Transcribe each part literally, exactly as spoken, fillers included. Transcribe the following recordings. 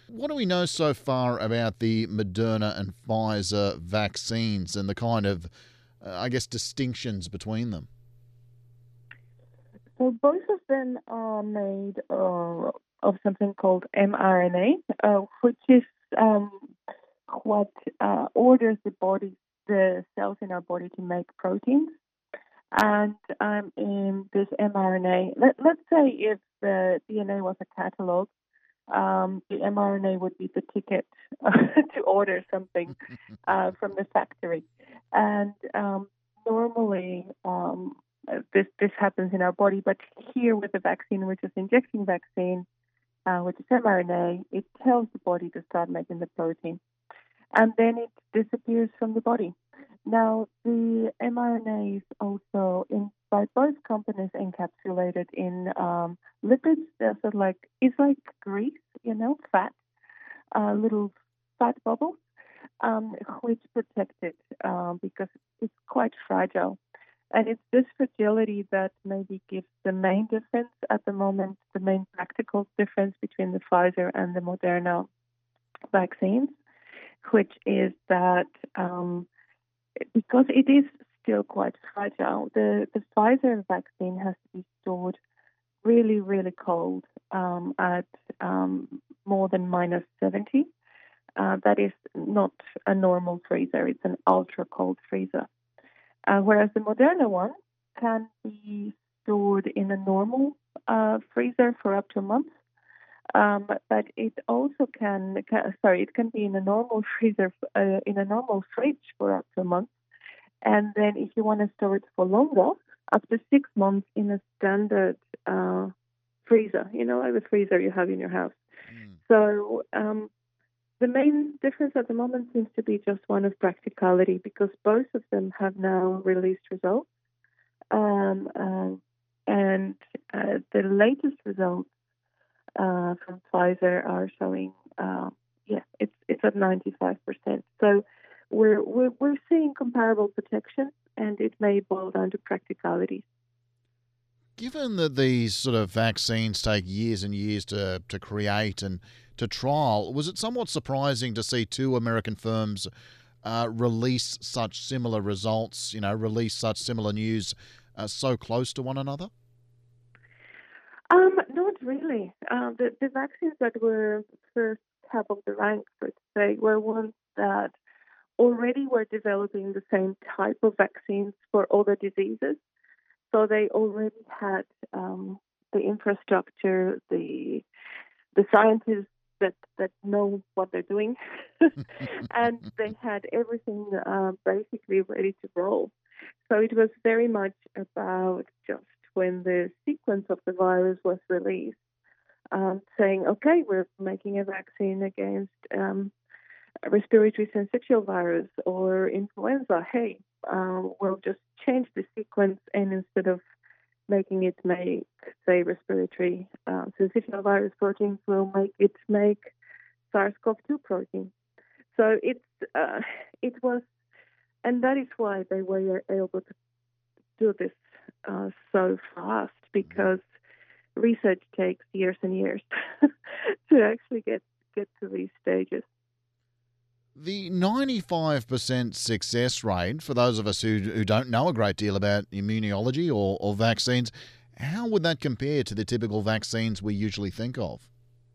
What do we know so far about the Moderna and Pfizer vaccines and the kind of, uh, I guess, distinctions between them? So both of them are made uh, of something called mRNA, uh, which is um, what uh, orders the body, the cells in our body to make proteins. And um, in this mRNA, let, let's say if the D N A was a catalog, um, the mRNA would be the ticket to order something uh, from the factory. And um, normally, um, uh, this this happens in our body, but here with the vaccine, which is injection vaccine, uh, which is mRNA, it tells the body to start making the protein, and then it disappears from the body. Now, the mRNA is also in by both companies encapsulated in um, lipids. They're sort of like it's like grease, you know, fat, uh, little fat bubbles, um, which protect it um, because it's quite fragile. And it's this fragility that maybe gives the main difference at the moment, the main practical difference between the Pfizer and the Moderna vaccines, which is that um, because it is still quite fragile, the, the Pfizer vaccine has to be stored really, really cold um, at um, more than minus seventy. Uh, that is not a normal freezer, it's an ultra cold freezer. Uh, whereas the Moderna one can be stored in a normal uh, freezer for up to a month. Um, but, but it also can, can, sorry, it can be in a normal freezer, uh, in a normal fridge for up to a month. And then if you want to store it for longer, up to six months in a standard uh, freezer, you know, like the freezer you have in your house. Mm. So um, the main difference at the moment seems to be just one of practicality because both of them have now released results. Um, uh, and uh, the latest results uh, from Pfizer are showing, uh, yeah, it's it's at ninety-five percent. So we're, we're we're seeing comparable protection, and it may boil down to practicalities. Given that these sort of vaccines take years and years to, to create and to trial, was it somewhat surprising to see two American firms uh, release such similar results, you know, release such similar news uh, so close to one another? Um, not really. Uh, the the vaccines that were first top of the rank, so to say, were ones that already were developing the same type of vaccines for other diseases. So they already had um, the infrastructure, the the scientists that that know what they're doing, and they had everything uh, basically ready to roll. So it was very much about just when the sequence of the virus was released, um, saying, okay, we're making a vaccine against um, respiratory syncytial virus or influenza. Hey, um, we'll just change the sequence, and instead of making it make, say, respiratory uh, syncytial virus proteins, we'll make it make SARS-C o V two protein. So it's uh, it was, and that is why they were able to do this uh, so fast because research takes years and years to actually get get to these stages. The ninety-five percent success rate, for those of us who, who don't know a great deal about immunology or, or vaccines, how would that compare to the typical vaccines we usually think of?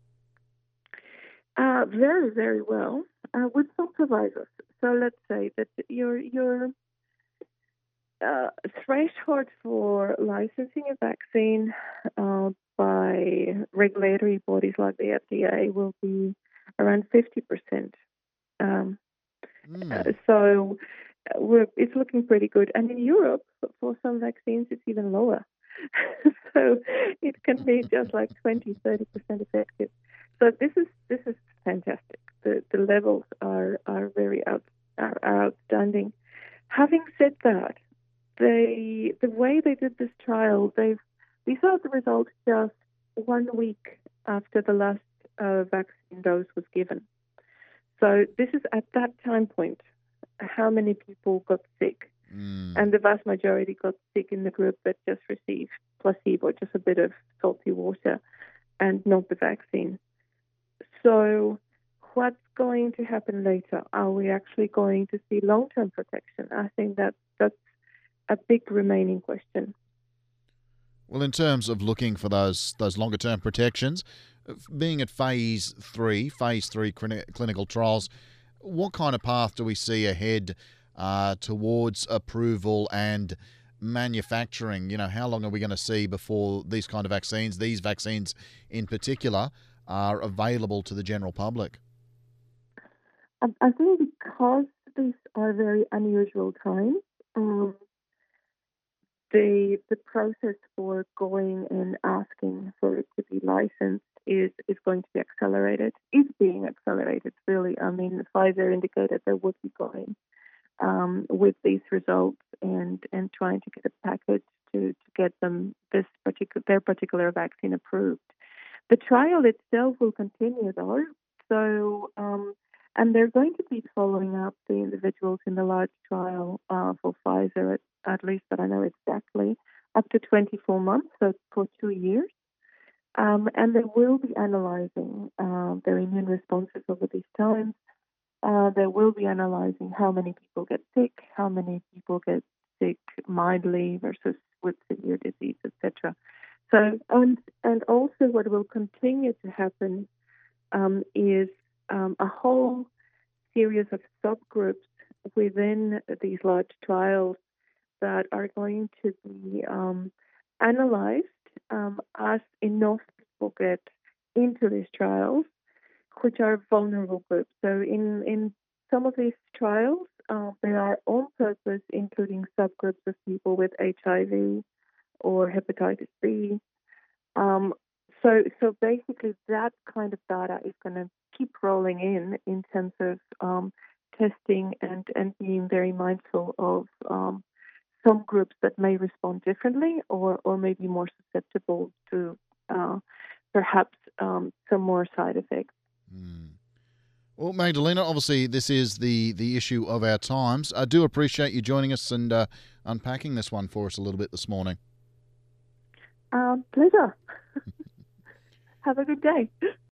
Uh, very, very well, uh, with some provisos. So let's say that your your uh, threshold for licensing a vaccine uh, by regulatory bodies like the F D A will be around fifty percent. Um, uh, Mm. so uh, we're, it's looking pretty good. And in Europe, for some vaccines, it's even lower. So it can be just like twenty, thirty percent effective. So this is this is fantastic. The the levels are are very out, are, are outstanding. Having said that, they the way they did this trial, they've we saw the results just one week after the last uh, vaccine dose was given. So this is at that time point how many people got sick, Mm. and the vast majority got sick in the group that just received placebo, just a bit of salty water, and not the vaccine. So what's going to happen later? Are we actually going to see long-term protection? I think that that's a big remaining question. Well, in terms of looking for those those longer term protections, being at phase three, phase three clinical trials, what kind of path do we see ahead uh, towards approval and manufacturing? You know, how long are we going to see before these kind of vaccines, these vaccines in particular, are available to the general public? I think because these are very unusual times, um, the the process for going and asking for it to be licensed is is going to be accelerated. It's being accelerated, really. I mean, Pfizer indicated they would be going um, with these results and and trying to get a package to, to get them this particular their particular vaccine approved. The trial itself will continue, though. So. Um, And they're going to be following up the individuals in the large trial uh, for Pfizer, at, at least that I know exactly, up to twenty-four months, so for two years. Um, and they will be analyzing uh, their immune responses over these times. Uh, they will be analyzing how many people get sick, how many people get sick mildly versus with severe disease, et cetera. So, and, and also what will continue to happen um, is Um, a whole series of subgroups within these large trials that are going to be um, analyzed um, as enough people get into these trials, which are vulnerable groups. So in, in some of these trials, uh, they are on purpose including subgroups of people with H I V or hepatitis B. Um, so, so basically, that kind of data is going to keep rolling in in terms of um, testing and, and being very mindful of um, some groups that may respond differently or, or may be more susceptible to uh, perhaps um, some more side effects. Mm. Well, Magdalena, obviously this is the, the issue of our times. I do appreciate you joining us and uh, unpacking this one for us a little bit this morning. Um, pleasure. Have a good day.